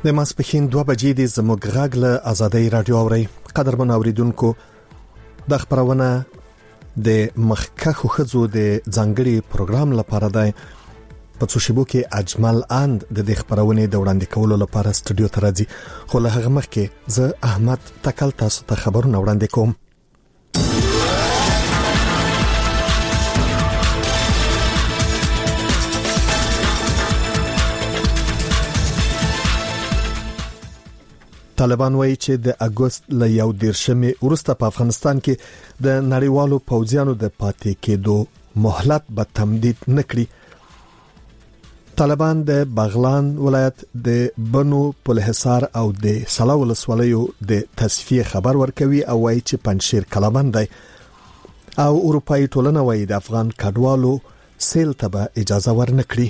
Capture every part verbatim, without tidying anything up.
د ماسپښین دوه بجې د زموږ غږ له آزادۍ رادیو اوري. قدرمن اوریدونکو، د خبرونه د مخکخو خزو د ځانګړي پروګرام لپاره ده په څوشبو کې اجمل اند د دې خبرونه د وړاندې کولو لپاره استودیو ته راځي. خو له هغه مخکې زه احمد تکل تاسو ته خبرونه وړاندې کوم. طالبان وایي چې د اگست ل یو دیرشمې وروسته په افغانستان کې د نړیوالو پوځیانو د پاتې کېدو مهلت به تمدید نکړي. طالبان د بغلان ولایت د بنو پلحصار او د سلا ولسوالیو د تصفیه خبر ورکوي او وایي چې پنځشیر کلابند دی او اروپאי ټولنه وایي د افغان کډوالو سیل ته به اجازه ورنکړي.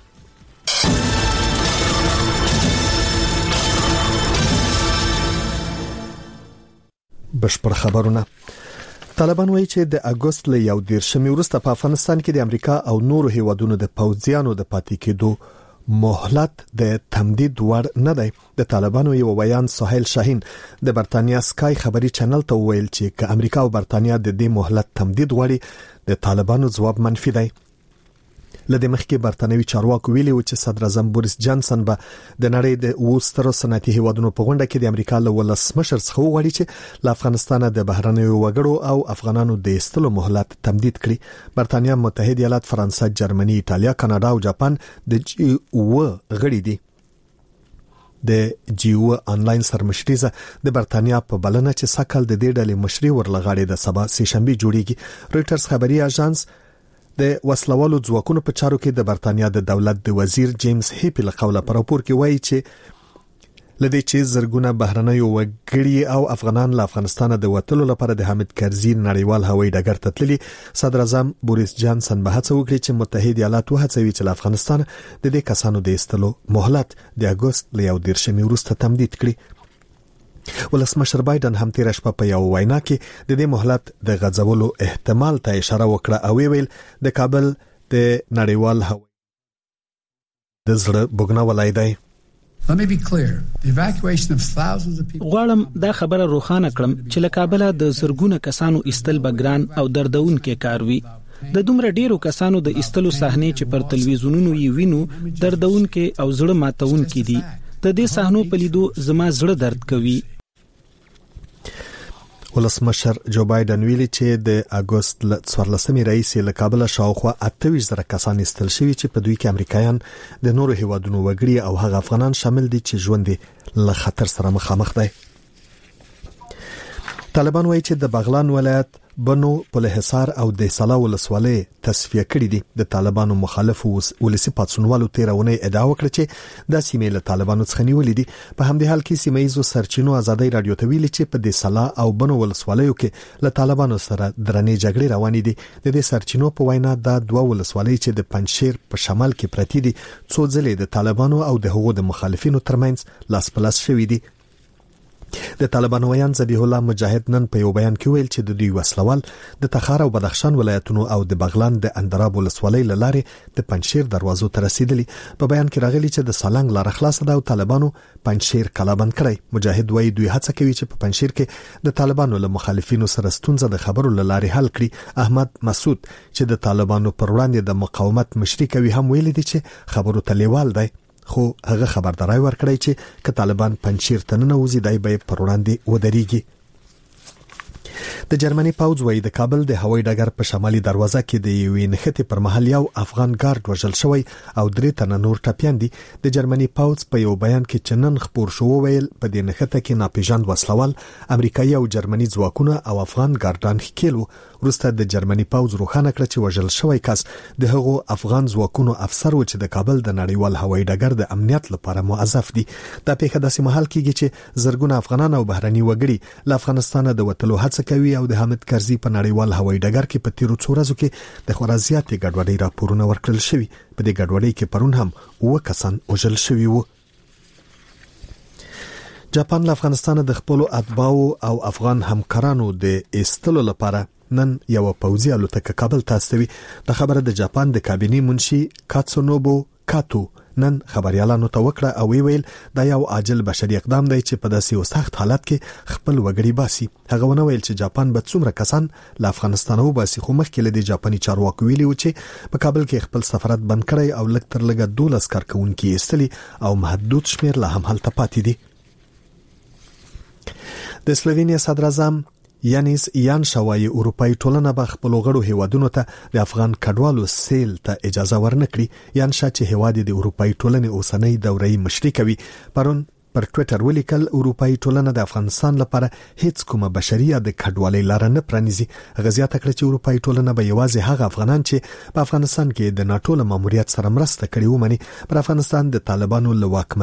بشپړ خبرونه. طالبان وایي چې د اگست ل یو دیرشمې وروسته په افغانستان کې د امریکا او نورو هیوادونو د پوځیانو د پاتې کېدو مهلت د تمدید وړ نه دی. د طالبانو یو بیان سهیل شاهین د برتانیا سکای خبري چینل ته ویل چې که امریکا او برتانیا د دې مهلت تمدید غواړي، د طالبانو ځواب منفي دی. لدې مخکې برتانوي چارواکو ویلي و چې صدر اعظم بوریس جانسن به د نړۍ د وسترو صنعتي هیوادونو په غونډه کې د امریکا له ولسمشر څخه وغواړي چې له افغانستان د بهرنیو وګړو او افغانانو د ایستلو مهلت تمدید کړي. برتانیا، متحده ایالات، فرانسه، جرمني، ایتالیا، کاناډا او جاپان د جی او غړي دي. د جی او آنلاین سرمشريزه د برتانیا په بلنه چې سکل د دې ډلې مشري ورلغاړي د سبا سه شنبه جوړیږي. رويټرز خبري اژانس د وسلوالو ځواکونو په چارو کې د برتانیا د دولت د وزیر جیمز هیپی له قوله پر راپور کې وایي چې لدې چې زرګونه بهرنیو وګړي او افغانان له افغانستان د وټلو لپاره د حامد کرزي نړیوال هوایي ډګر ته تللي. صدر اعظم بوریس جانسن به هڅه وکړي چې متحده ایالات وهڅوي چې له افغانستان د دې کسانو د ایستلو مهلت د اگست ل یو دیرشمې وروسته تمدید کړي. ولسمشر بایدن هم تیر شپه په یو وینا کې د دې مهلت د غځولو احتمال ته اشاره وکړه او ویل د کابل د نړیوال هوایي د زړه بوګنا ولای دی. غواړم دا خبره روښانه کړم چې له کابل د زرګونه کسانو ایستل بګران او دردون کې کاروي. د دومره ډیرو کسانو د ایستلو صحنې چې پر تلویزیونونو یې وینو دردون کې او زړه ماتون کې دي. د دې صحنو په لیدو زما زړه درد کوي. ولسمشر جو بایدن ویلي چې د اگست ل څوارلسمې رئیس له کابل شاوخوا اته ویشت زره کسان ایستل شوي چې په دوی کې امریکایان، د نورو هیوادونو وګړي او هغه افغانان شامل دي چې ژوند له خطر سره مخامخ دي. طالبان وایي چې د بغلان ولایت بنو پلحصار او د سلا ولسوالۍ تصفیه کړې دي. د طالبانو مخالف ولسی پاتسونوالو تیرونه ادعا وکړه چې د سیمې له طالبانو څخه نیولې دي. په همدې حال کې سیمایي سرچینو آزادۍ رادیو ته ویلي چې په د سلا او بنو ولسوالیو کې له طالبانو سره درنې جګړې روانې دي. د دې سرچینو په وینا د دوه ولسوالۍ چې د پنځشیر په شمال کې پرتی دي څو ځلې د طالبانو او د هغو د مخالفینو ترمنځ لاس پلاس شوې دي. د طالبانو ویان ذبیح الله مجاهد نن په یو بیان کې ویل چې د دوی وسلوال د تخار او بدخشان ولایتونو او د بغلان د اندراب ولسوالۍ لاره د پنځشیر دروازو ته رسیدلی. په بیان کې راغلی چې د سالنګ لار خلاصه ده او طالبانو پنځشیر کلابند کړی. مجاهد وایي دوی هڅه کوي چې په پنځشیر کې د طالبانو له مخالفینو سره ستونزه د خبرو لاره حل کړي. احمد مسعود چې د طالبانو پر وړاندې د مقاومت مشري کوي هم ویلي دي چې خبرو ته لیوال دی، خو هغه خبرداري ورکړی چې ک طالبان پنځشیر ته نه وځي دای به پر وړاندې ودرېږي. د جرمني پوځ وایي د کابل د هوایي ډګر په شمالي دروازه کې د یوې نښتې پر مهال یو افغان ګارد وژل شوی او درې تنه نور ټپیان دي. د جرمني پوځ په یو بیان کې چنن خبر شو ویل په دې نښته کې ناپېژاند وسلوال امریکایي او جرمني ځواکونه او افغان ګاردان ښکیلو. وروسته د جرمني پوځ روښانه کړ چې وژل شوی کس د هغو افغان ځواکونو افسر و چې د کابل د نړیوال هوایي ډګر د امنیت لپاره موظف دي. دا پیښه داسې مهال کېږي چې زرګونه افغانان او بهرني وګړي له افغانستان د وټلو هڅه کوي او د حامد کرزي په نړیوال هوایي ډګر کې په تیرو څو ورځو کې د خورا زیاتې ګډوډۍ راپورونه ورکړل شوي. په دې ګډوډۍ کې پرون هم اوه کسان وژل شوي وو. جاپان له افغانستان د خپل اتباعو او افغان همکارانو د ایستلو لپاره نن یو پوځي الوتکه کابل ته استوي. د خبره د جاپان د کابینې منشي کاتسونوبو کاتو نن خبريالانو ته وکړه او ویل دا یو عاجل بشري اقدام دی چې په داسې سخت حالت کې خپل وګړي باسي. هغه ونه ویل چې جاپان به څومره کسان له افغانستان او باسي، خو مخکې له جاپاني چارواکو ویلي و چې په کابل کې خپل سفارت بند کړی او لږ تر لږه دولس کارکونکي ایستلي او محدود شمیر لا هم هلته پاتې دي. د سلووینیا صدر اعظم یانیس یانشا وايي اروپאי ټولنه به خپل غړو هیوادونو ته د افغان کډوالو سیل ته اجازه ورنکړي. یانشا چې هیواد د اروپאי ټولنې اوسنۍ دورې مشري کوي پرون پر ټوئیټر ولیکل اروپאי ټولنه د افغانستان لپاره هیڅ کومه بشري یا د کډوالۍ لار نه پرانیزي. غزيات کړ چې اروپאי ټولنه به یوازې هغه افغانان چې په افغانستان کې د ناتو له ماموریت سره مرسته کړې ومني پر افغانستان د طالبانو له واکمنۍ